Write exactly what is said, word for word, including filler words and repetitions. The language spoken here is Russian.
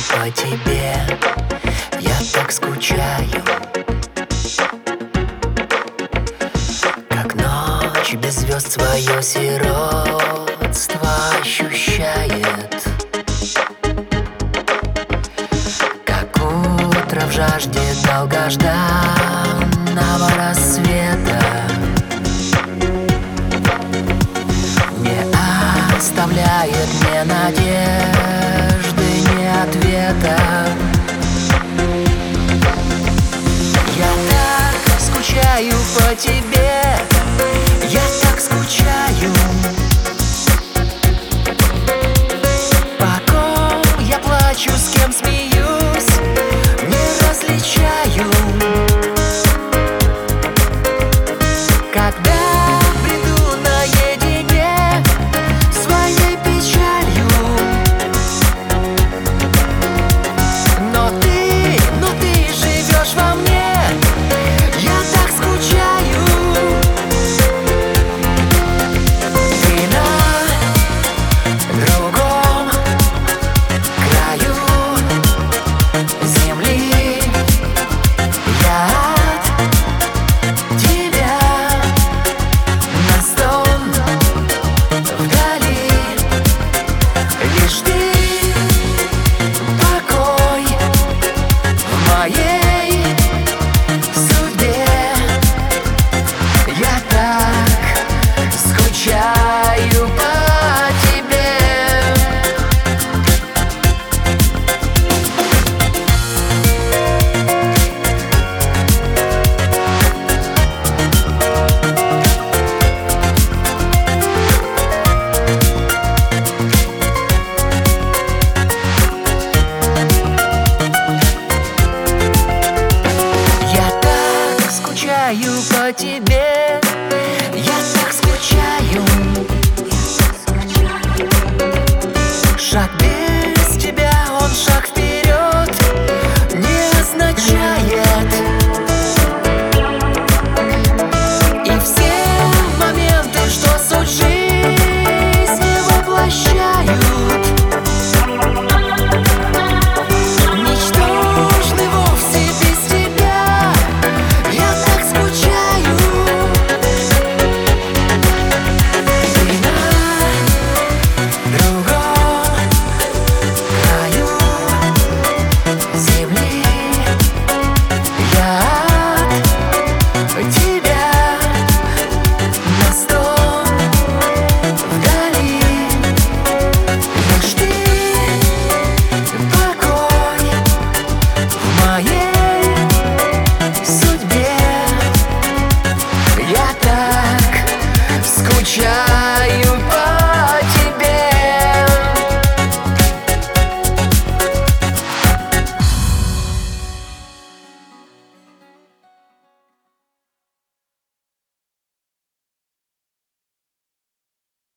по тебе, я так скучаю, как ночь без звезд свое сиротство ощущает, как утро в жажде долгожданного рассвета не оставляет мне надежды, ни ответа. Я так скучаю по тебе, я так скучаю, по ком я плачу, с кем смеюсь, не различаю. Когда бреду наедине своей печалью, но ты, но ты живешь во мне, я так скучаю. Ты на другом краю земли, я от тебя на стон вдали. Лишь ты покой в моей судьбе. Я так скучаю по тебе. Я так скучаю по тебе, я так скучаю. Шаг без тебя, он шаг вперед не означает. И все моменты, что суть жизни воплощают, ничтожны вовсе без тебя. Я так скучаю. Ты на другом краю земли, я от тебя на стон вдали. Лишь ты покой в моей судьбе. Я так скучаю.